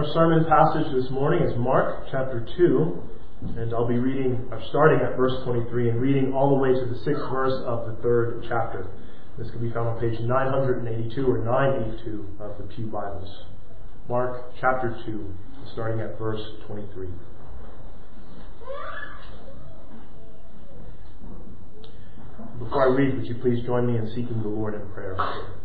Our sermon passage this morning is Mark chapter 2, and I'll be starting at verse 23 and reading all the way to the 6th verse of the 3rd chapter. This can be found on page 982 or 982 of the Pew Bibles. Mark chapter 2, starting at verse 23. Before I read, would you please join me in seeking the Lord in prayer?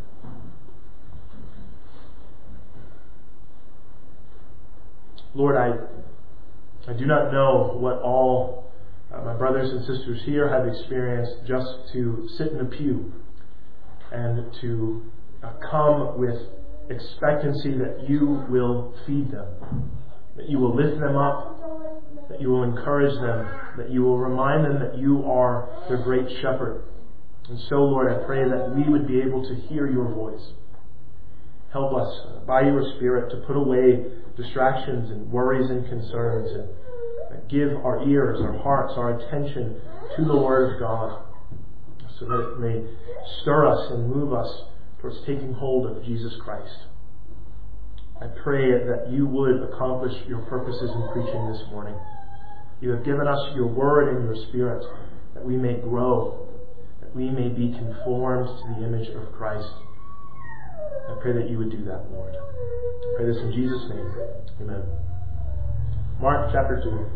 Lord, I do not know what all my brothers and sisters here have experienced just to sit in a pew and to come with expectancy that you will feed them, that you will lift them up, that you will encourage them, that you will remind them that you are their great shepherd. And so, Lord, I pray that we would be able to hear your voice. Help us, by your Spirit, to put away distractions and worries and concerns and give our ears, our hearts, our attention to the Word of God so that it may stir us and move us towards taking hold of Jesus Christ. I pray that you would accomplish your purposes in preaching this morning. You have given us your Word and your Spirit that we may grow, that we may be conformed to the image of Christ. I pray that you would do that, Lord. I pray this in Jesus' name. Amen. Mark chapter 2,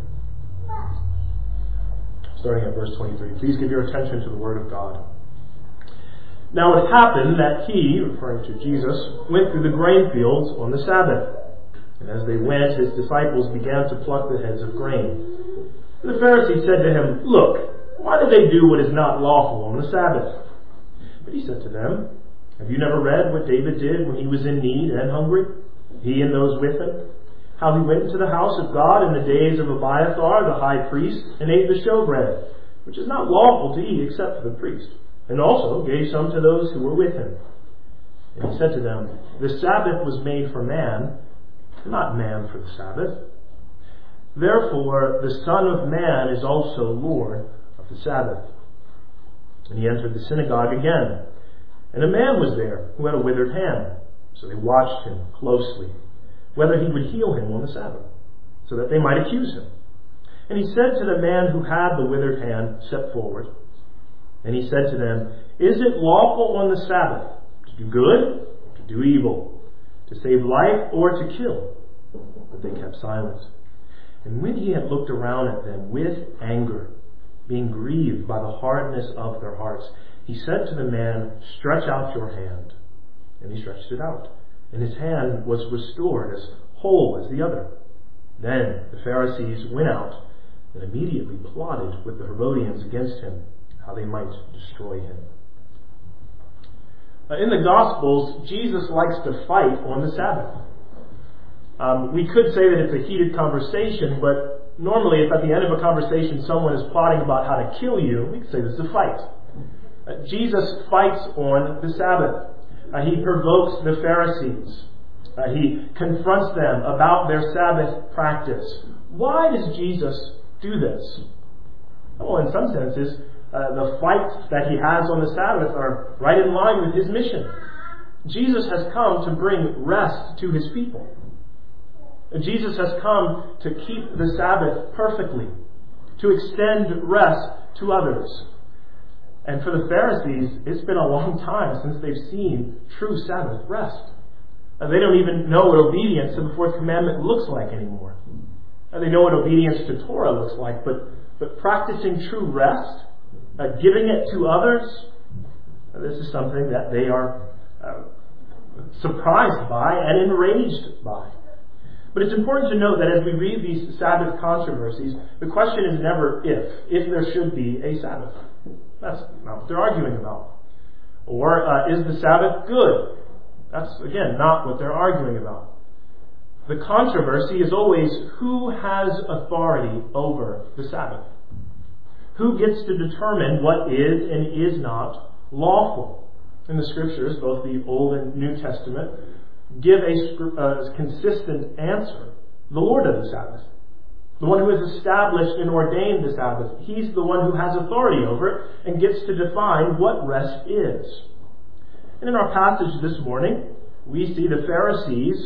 starting at verse 23. Please give your attention to the Word of God. Now it happened that he, referring to Jesus, went through the grain fields on the Sabbath. And as they went, his disciples began to pluck the heads of grain. And the Pharisees said to him, "Look, why do they do what is not lawful on the Sabbath?" But he said to them, "Have you never read what David did when he was in need and hungry, he and those with him? How he went into the house of God in the days of Abiathar the high priest and ate the showbread, which is not lawful to eat except for the priest, and also gave some to those who were with him. And he said to them, The Sabbath was made for man, not man for the Sabbath. Therefore the Son of Man is also Lord of the Sabbath." And he entered the synagogue again. And a man was there who had a withered hand. So they watched him closely, whether he would heal him on the Sabbath, so that they might accuse him. And he said to the man who had the withered hand, "Step forward." And he said to them, "Is it lawful on the Sabbath to do good or to do evil, to save life or to kill?" But they kept silent. And when he had looked around at them with anger, being grieved by the hardness of their hearts, he said to the man, "Stretch out your hand." And he stretched it out, and his hand was restored as whole as the other. Then the Pharisees went out and immediately plotted with the Herodians against him, how they might destroy him. In the Gospels, Jesus likes to fight on the Sabbath. We could say that it's a heated conversation, but normally if at the end of a conversation someone is plotting about how to kill you, we could say this is a fight. Jesus fights on the Sabbath. He provokes the Pharisees. He confronts them about their Sabbath practice. Why does Jesus do this? Well, in some senses, the fights that he has on the Sabbath are right in line with his mission. Jesus has come to bring rest to his people. Jesus has come to keep the Sabbath perfectly, to extend rest to others. And for the Pharisees, it's been a long time since they've seen true Sabbath rest. They don't even know what obedience to the fourth commandment looks like anymore. They know what obedience to Torah looks like, but practicing true rest, giving it to others, this is something that they are surprised by and enraged by. But it's important to note that as we read these Sabbath controversies, the question is never if there should be a Sabbath. That's not what they're arguing about. Or is the Sabbath good? That's, again, not what they're arguing about. The controversy is always who has authority over the Sabbath. Who gets to determine what is and is not lawful? In the Scriptures, both the Old and New Testament, give a consistent answer. The Lord of the Sabbath. The one who has established and ordained the Sabbath. He's the one who has authority over it and gets to define what rest is. And in our passage this morning, we see the Pharisees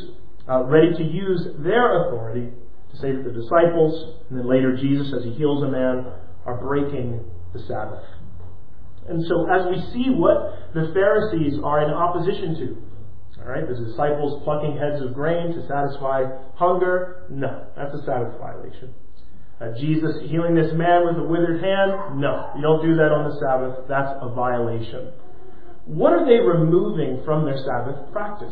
ready to use their authority to say that the disciples, and then later Jesus, as he heals a man, are breaking the Sabbath. And so as we see what the Pharisees are in opposition to, all right, the disciples plucking heads of grain to satisfy hunger, no, that's a Sabbath violation. Jesus healing this man with a withered hand, no, you don't do that on the Sabbath, that's a violation. What are they removing from their Sabbath practice?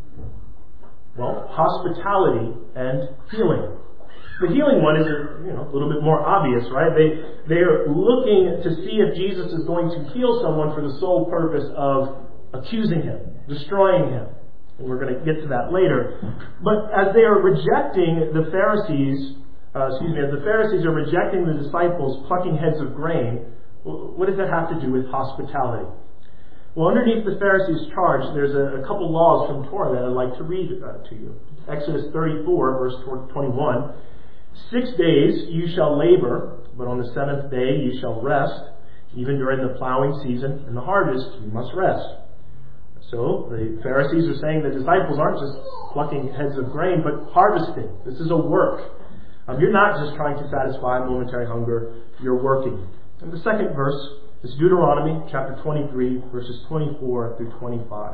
Well, hospitality and healing. The healing one is a little bit more obvious, right? They are looking to see if Jesus is going to heal someone for the sole purpose of accusing him, destroying him. And we're going to get to that later. But as they are rejecting the Pharisees, as the Pharisees are rejecting the disciples plucking heads of grain, what does that have to do with hospitality? Well, underneath the Pharisees' charge, there's a couple laws from Torah that I'd like to read to you. Exodus 34, verse 21. 6 days you shall labor, but on the seventh day you shall rest. Even during the plowing season and the harvest, you must rest. So the Pharisees are saying the disciples aren't just plucking heads of grain, but harvesting. This is a work. You're not just trying to satisfy momentary hunger, you're working. And the second verse is Deuteronomy chapter 23, verses 24 through 25.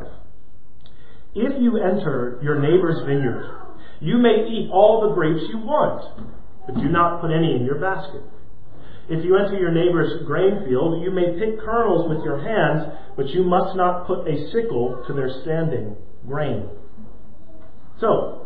If you enter your neighbor's vineyard, you may eat all the grapes you want, but do not put any in your basket. If you enter your neighbor's grain field, you may pick kernels with your hands, but you must not put a sickle to their standing grain. So,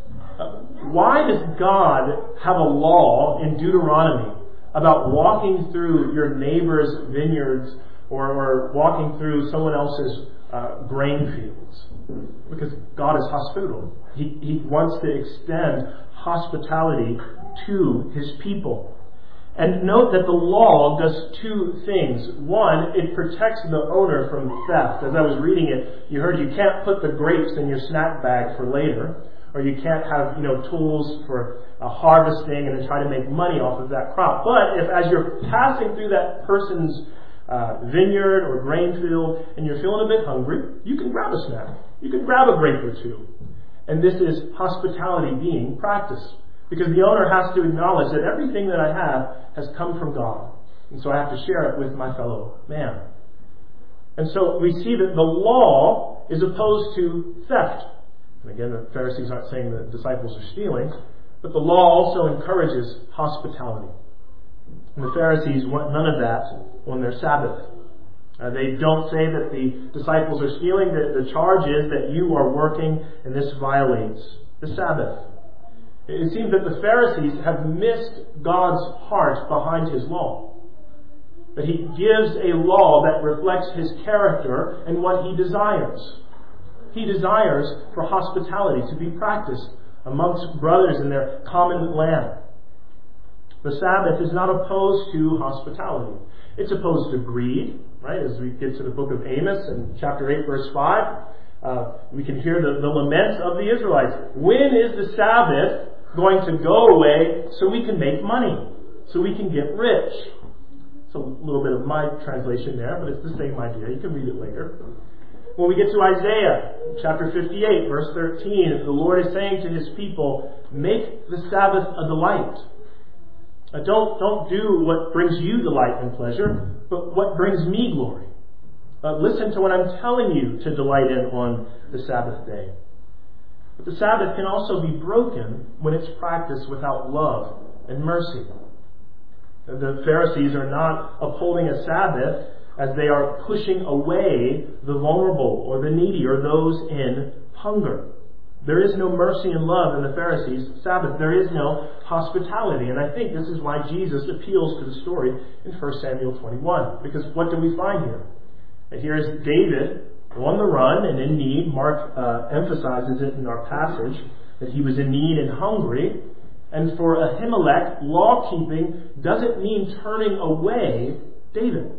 why does God have a law in Deuteronomy about walking through your neighbor's vineyards or walking through someone else's grain fields? Because God is hospitable. He wants to extend hospitality to His people. And note that the law does two things. One, it protects the owner from theft. As I was reading it, you heard you can't put the grapes in your snack bag for later, or you can't have tools for harvesting and then try to make money off of that crop. But if as you're passing through that person's vineyard or grain field and you're feeling a bit hungry, you can grab a snack. You can grab a grape or two. And this is hospitality being practiced. Because the owner has to acknowledge that everything that I have has come from God. And so I have to share it with my fellow man. And so we see that the law is opposed to theft. And again, the Pharisees aren't saying the disciples are stealing, but the law also encourages hospitality. And the Pharisees want none of that on their Sabbath. They don't say that the disciples are stealing. The charge is that you are working, and this violates the Sabbath. It seems that the Pharisees have missed God's heart behind His law. That He gives a law that reflects His character and what He desires. He desires for hospitality to be practiced amongst brothers in their common land. The Sabbath is not opposed to hospitality. It's opposed to greed, right? As we get to the book of Amos in chapter 8, verse 5, we can hear the laments of the Israelites. When is the Sabbath going to go away so we can make money, so we can get rich? It's a little bit of my translation there, but it's the same idea. You can read it later. When we get to Isaiah chapter 58, verse 13, the Lord is saying to His people, make the Sabbath a delight. Don't do what brings you delight and pleasure, but what brings me glory. Listen to what I'm telling you to delight in on the Sabbath day. But the Sabbath can also be broken when it's practiced without love and mercy. The Pharisees are not upholding a Sabbath as they are pushing away the vulnerable or the needy or those in hunger. There is no mercy and love in the Pharisees' Sabbath. There is no hospitality. And I think this is why Jesus appeals to the story in 1 Samuel 21. Because what do we find here? Here is David on the run and in need. Mark emphasizes it in our passage that he was in need and hungry. And for Ahimelech, law-keeping doesn't mean turning away David.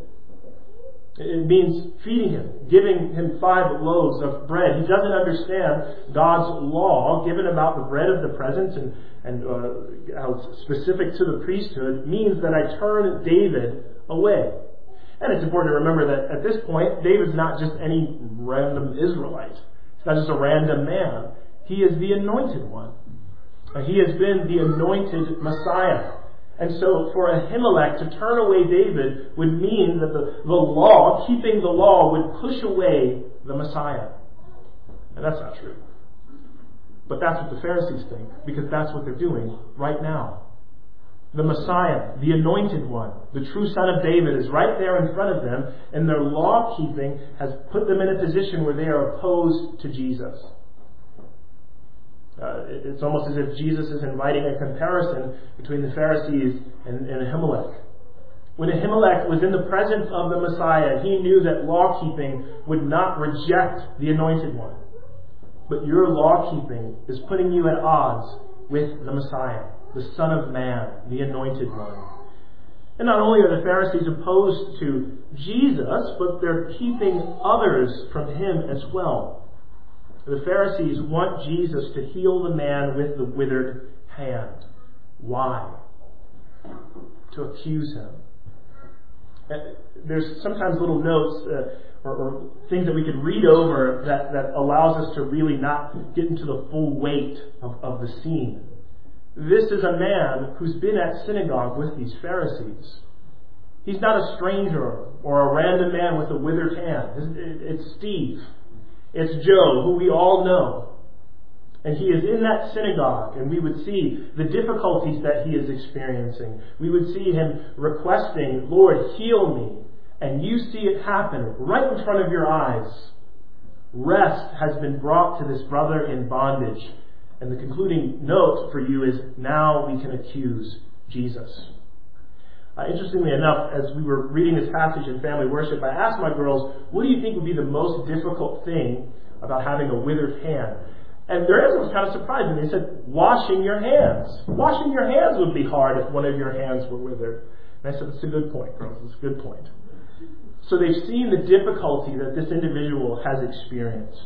It means feeding him, giving him 5 loaves of bread. He doesn't understand God's law given about the bread of the presence and how it's specific to the priesthood means that I turn David away. And it's important to remember that at this point, David's not just any random Israelite. He's not just a random man. He is the anointed one. He has been the anointed Messiah. And so for Ahimelech to turn away David would mean that the law, keeping the law, would push away the Messiah. And that's not true. But that's what the Pharisees think, because that's what they're doing right now. The Messiah, the anointed one, the true Son of David, is right there in front of them, and their law-keeping has put them in a position where they are opposed to Jesus. It's almost as if Jesus is inviting a comparison between the Pharisees and Ahimelech. When Ahimelech was in the presence of the Messiah, he knew that law-keeping would not reject the anointed one. But your law-keeping is putting you at odds with the Messiah, the Son of Man, the anointed one. And not only are the Pharisees opposed to Jesus, but they're keeping others from him as well. The Pharisees want Jesus to heal the man with the withered hand. Why? To accuse him. There's sometimes little notes or things that we can read over that allows us to really not get into the full weight of the scene. This is a man who's been at synagogue with these Pharisees. He's not a stranger or a random man with a withered hand. It's Steve. It's Joe, who we all know. And he is in that synagogue, and we would see the difficulties that he is experiencing. We would see him requesting, Lord, heal me. And you see it happen right in front of your eyes. Rest has been brought to this brother in bondage. And the concluding note for you is, now we can accuse Jesus. Interestingly enough, as we were reading this passage in family worship, I asked my girls, what do you think would be the most difficult thing about having a withered hand? And their answer was kind of surprising. They said, washing your hands. Washing your hands would be hard if one of your hands were withered. And I said, that's a good point, girls. It's a good point. So they've seen the difficulty that this individual has experienced.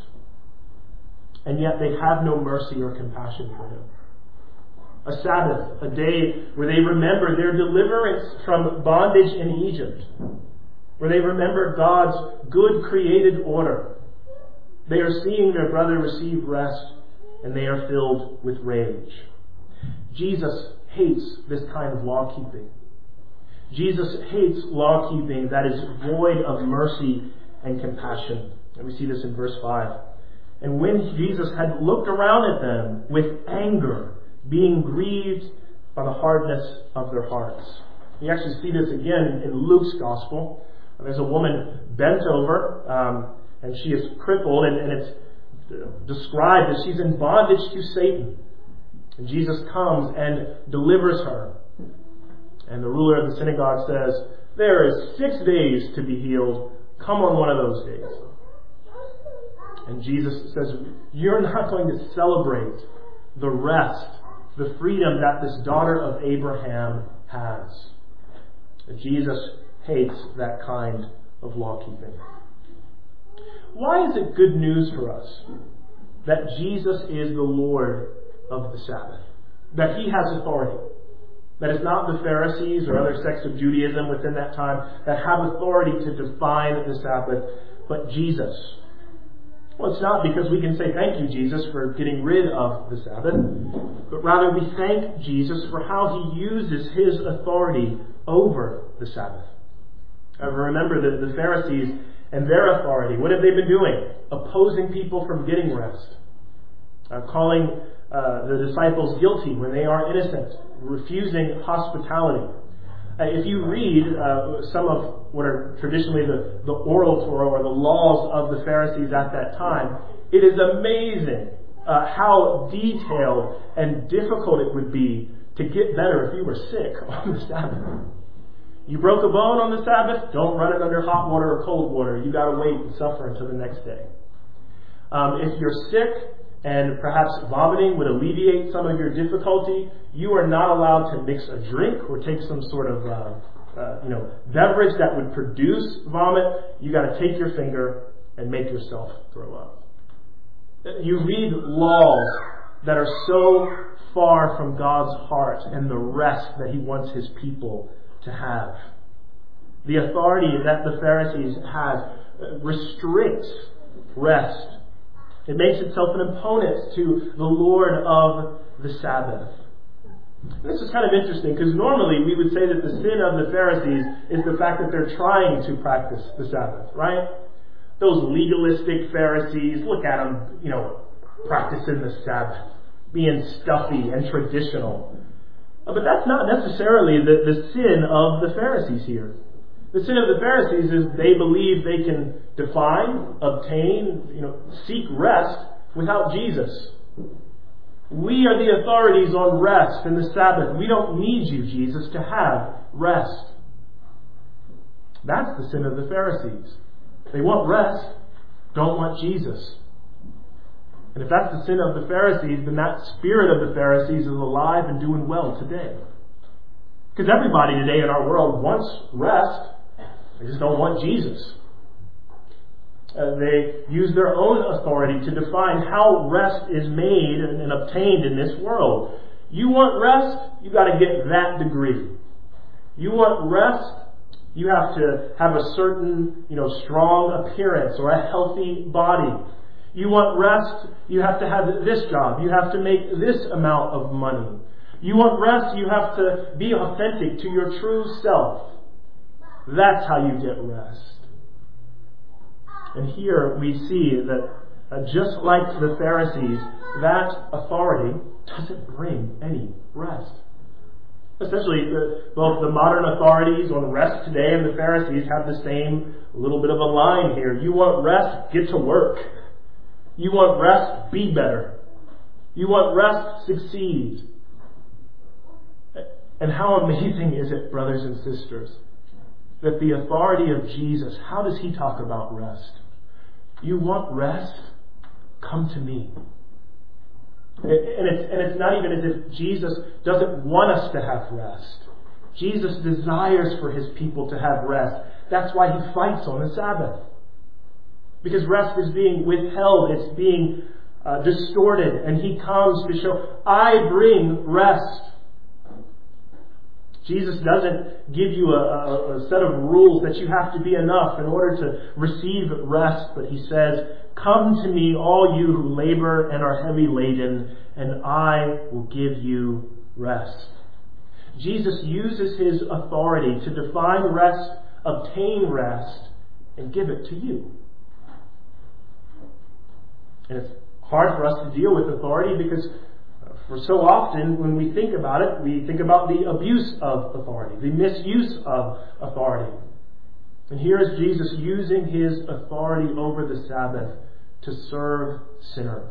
And yet they have no mercy or compassion for him. A Sabbath, a day where they remember their deliverance from bondage in Egypt, where they remember God's good created order. They are seeing their brother receive rest, and they are filled with rage. Jesus hates this kind of law-keeping. Jesus hates law-keeping that is void of mercy and compassion. And we see this in verse 5. And when Jesus had looked around at them with anger, being grieved by the hardness of their hearts. You actually see this again in Luke's Gospel. There's a woman bent over, and she is crippled, and it's described that she's in bondage to Satan. And Jesus comes and delivers her. And the ruler of the synagogue says, there is 6 days to be healed. Come on one of those days. And Jesus says, you're not going to celebrate the rest, the freedom that this daughter of Abraham has. Jesus hates that kind of law-keeping. Why is it good news for us that Jesus is the Lord of the Sabbath? That he has authority? That it's not the Pharisees or other sects of Judaism within that time that have authority to define the Sabbath, but Jesus. Well, it's not because we can say thank you, Jesus, for getting rid of the Sabbath, but rather we thank Jesus for how he uses his authority over the Sabbath. Remember the Pharisees and their authority. What have they been doing? Opposing people from getting rest. Calling the disciples guilty when they are innocent. Refusing hospitality. If you read some of what are traditionally the oral Torah or the laws of the Pharisees at that time, it is amazing how detailed and difficult it would be to get better if you were sick on the Sabbath. You broke a bone on the Sabbath, don't run it under hot water or cold water. You got to wait and suffer until the next day. If you're sick and perhaps vomiting would alleviate some of your difficulty, you are not allowed to mix a drink or take some sort of beverage that would produce vomit. You got to take your finger and make yourself throw up. You read laws that are so far from God's heart and the rest that he wants his people to have. The authority that the Pharisees had restricts rest It makes itself an opponent to the Lord of the Sabbath. And this is kind of interesting because normally we would say that the sin of the Pharisees is the fact that they're trying to practice the Sabbath, right? Those legalistic Pharisees, look at them, practicing the Sabbath, being stuffy and traditional. But that's not necessarily the sin of the Pharisees here. The sin of the Pharisees is they believe they can define, obtain, seek rest without Jesus. We are the authorities on rest and the Sabbath. We don't need you, Jesus, to have rest. That's the sin of the Pharisees. They want rest, don't want Jesus. And if that's the sin of the Pharisees, then that spirit of the Pharisees is alive and doing well today. Because everybody today in our world wants rest. They just don't want Jesus. They use their own authority to define how rest is made and obtained in this world. You want rest? You got to get that degree. You want rest? You have to have a certain, strong appearance or a healthy body. You want rest? You have to have this job. You have to make this amount of money. You want rest? You have to be authentic to your true self. That's how you get rest. And here we see that just like the Pharisees, that authority doesn't bring any rest. Essentially, both the modern authorities on rest today and the Pharisees have the same little bit of a line here. You want rest? Get to work. You want rest? Be better. You want rest? Succeed. And how amazing is it, brothers and sisters, that the authority of Jesus, how does he talk about rest? You want rest? Come to me. And it's not even as if Jesus doesn't want us to have rest. Jesus desires for his people to have rest. That's why he fights on the Sabbath. Because rest is being withheld. It's being distorted. And he comes to show, I bring rest. Jesus doesn't give you a set of rules that you have to be enough in order to receive rest. But he says, come to me, all you who labor and are heavy laden, and I will give you rest. Jesus uses his authority to define rest, obtain rest, and give it to you. And it's hard for us to deal with authority because for so often when we think about it, we think about the abuse of authority, the misuse of authority. And here is Jesus using his authority over the Sabbath to serve sinners,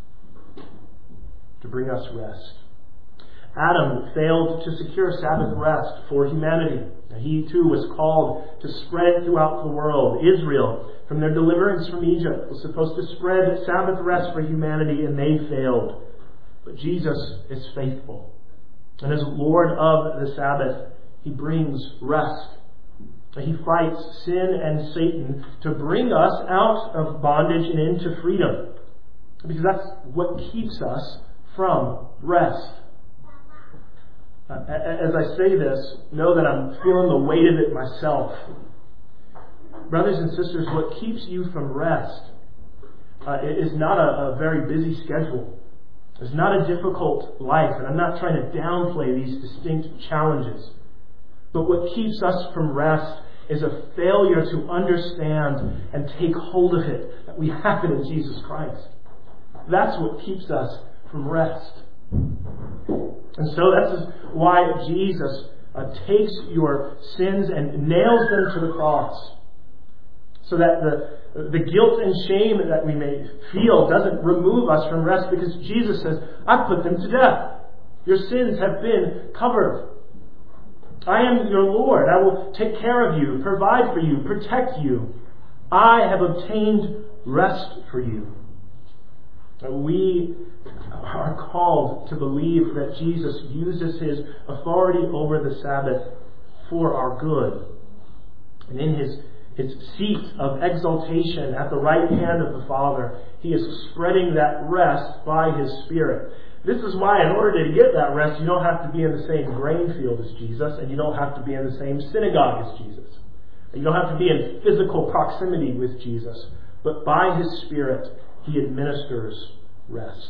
to bring us rest. Adam failed to secure Sabbath rest for humanity. He too was called to spread throughout the world. Israel, from their deliverance from Egypt, was supposed to spread Sabbath rest for humanity, and they failed. But Jesus is faithful. And as Lord of the Sabbath, he brings rest. He fights sin and Satan to bring us out of bondage and into freedom. Because that's what keeps us from rest. As I say this, know that I'm feeling the weight of it myself. Brothers and sisters, what keeps you from rest is not a very busy schedule. It's not a difficult life, and I'm not trying to downplay these distinct challenges. But what keeps us from rest is a failure to understand and take hold of it, that we have it in Jesus Christ. That's what keeps us from rest. And so that's why Jesus takes your sins and nails them to the cross. So that the guilt and shame that we may feel doesn't remove us from rest, because Jesus says, I put them to death. Your sins have been covered. I am your Lord. I will take care of you, provide for you, protect you. I have obtained rest for you. We are called to believe that Jesus uses his authority over the Sabbath for our good. And in his seat of exaltation at the right hand of the Father, he is spreading that rest by his Spirit. This is why, in order to get that rest, you don't have to be in the same grain field as Jesus, and you don't have to be in the same synagogue as Jesus. You don't have to be in physical proximity with Jesus. But by his Spirit, He administers rest.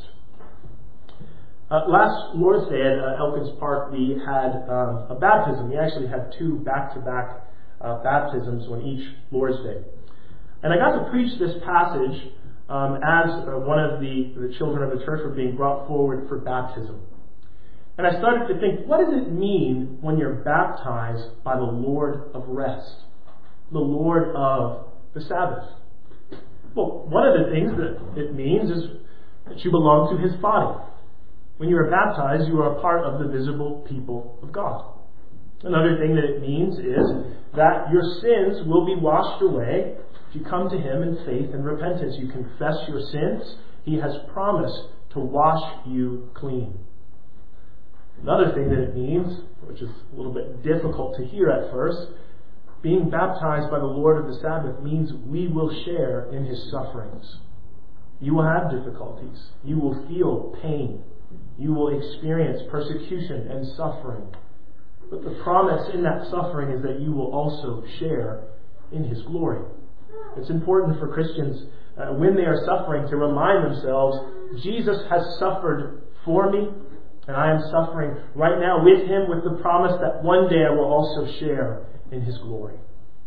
Last Lord's Day at Elkins Park, we had a baptism. We actually had 2 back-to-back baptisms on each Lord's Day. And I got to preach this passage as one of the children of the church were being brought forward for baptism. And I started to think, what does it mean when you're baptized by the Lord of rest, the Lord of the Sabbath? Well, one of the things that it means is that you belong to His body. When you are baptized, you are a part of the visible people of God. Another thing that it means is that your sins will be washed away if you come to Him in faith and repentance. You confess your sins. He has promised to wash you clean. Another thing that it means, which is a little bit difficult to hear at first, being baptized by the Lord of the Sabbath means we will share in His sufferings. You will have difficulties. You will feel pain. You will experience persecution and suffering. But the promise in that suffering is that you will also share in His glory. It's important for Christians, when they are suffering, to remind themselves, Jesus has suffered for me, and I am suffering right now with Him, with the promise that one day I will also share in His glory.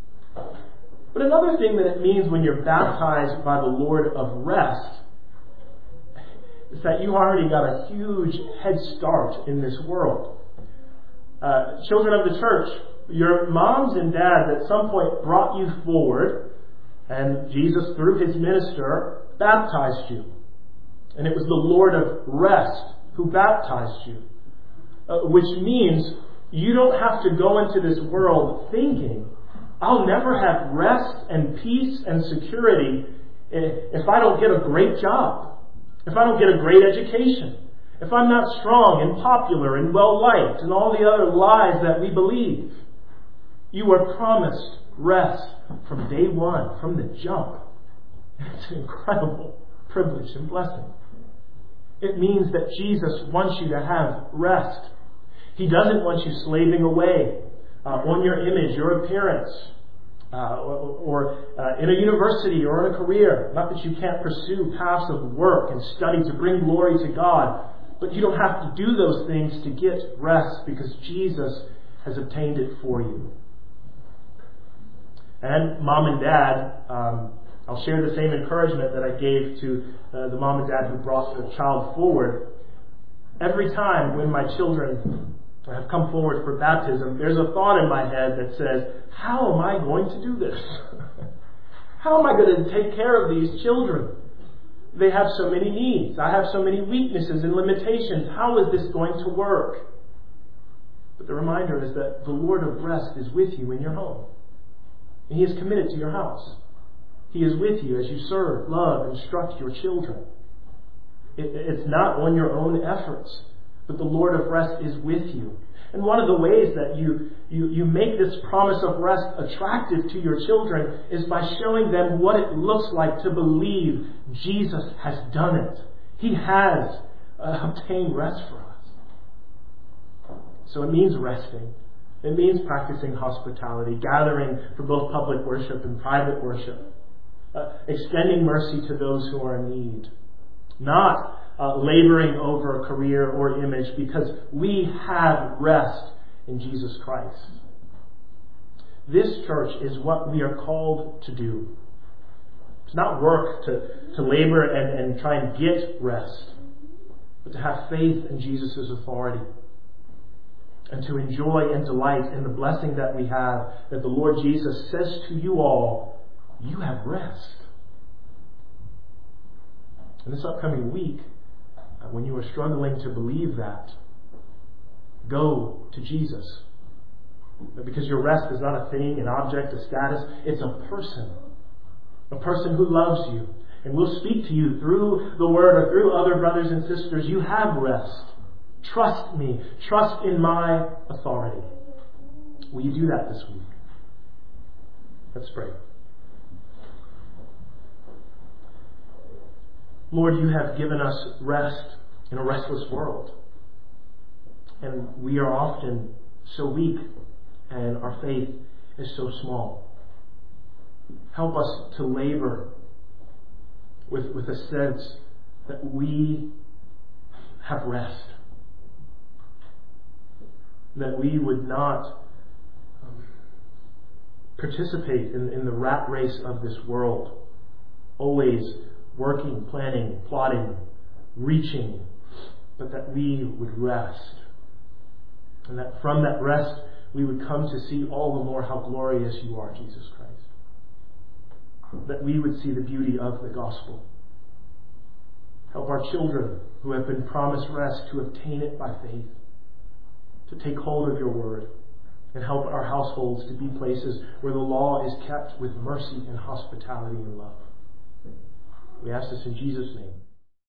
But another thing that it means when you're baptized by the Lord of rest is that you already got a huge head start in this world. Children of the church, your moms and dads at some point brought you forward, and Jesus, through His minister, baptized you. And it was the Lord of rest who baptized you. Which means you don't have to go into this world thinking, I'll never have rest and peace and security if I don't get a great job, if I don't get a great education, if I'm not strong and popular and well-liked and all the other lies that we believe. You are promised rest from day one, from the jump. It's an incredible privilege and blessing. It means that Jesus wants you to have rest. He doesn't want you slaving away on your image, your appearance, or in a university or in a career. Not that you can't pursue paths of work and study to bring glory to God, but you don't have to do those things to get rest because Jesus has obtained it for you. And mom and dad, I'll share the same encouragement that I gave to the mom and dad who brought the child forward. Every time when my children have come forward for baptism, there's a thought in my head that says, how am I going to do this? How am I going to take care of these children? They have so many needs. I have so many weaknesses and limitations. How is this going to work? But the reminder is that the Lord of rest is with you in your home. And He is committed to your house. He is with you as you serve, love, instruct your children. It's not on your own efforts, but the Lord of rest is with you. And one of the ways that you make this promise of rest attractive to your children is by showing them what it looks like to believe Jesus has done it. He has obtained rest for us. So it means resting. It means practicing hospitality, gathering for both public worship and private worship, extending mercy to those who are in need, not laboring over a career or image, because we have rest in Jesus Christ. This church is what we are called to do. It's not work to labor and try and get rest, but to have faith in Jesus' authority and to enjoy and delight in the blessing that we have, that the Lord Jesus says to you all, you have rest. And this upcoming week, when you are struggling to believe that, go to Jesus. Because your rest is not a thing, an object, a status. It's a person who loves you and will speak to you through the Word or through other brothers and sisters. You have rest. Trust me. Trust in my authority. Will you do that this week? Let's pray. Lord, you have given us rest in a restless world. And we are often so weak and our faith is so small. Help us to labor with a sense that we have rest. That we would not participate in the rat race of this world, always working, planning, plotting, reaching, but that we would rest. And that from that rest we would come to see all the more how glorious you are, Jesus Christ. That we would see the beauty of the gospel. Help our children who have been promised rest to obtain it by faith, to take hold of your word, and help our households to be places where the law is kept with mercy and hospitality and love. We ask this in Jesus' name.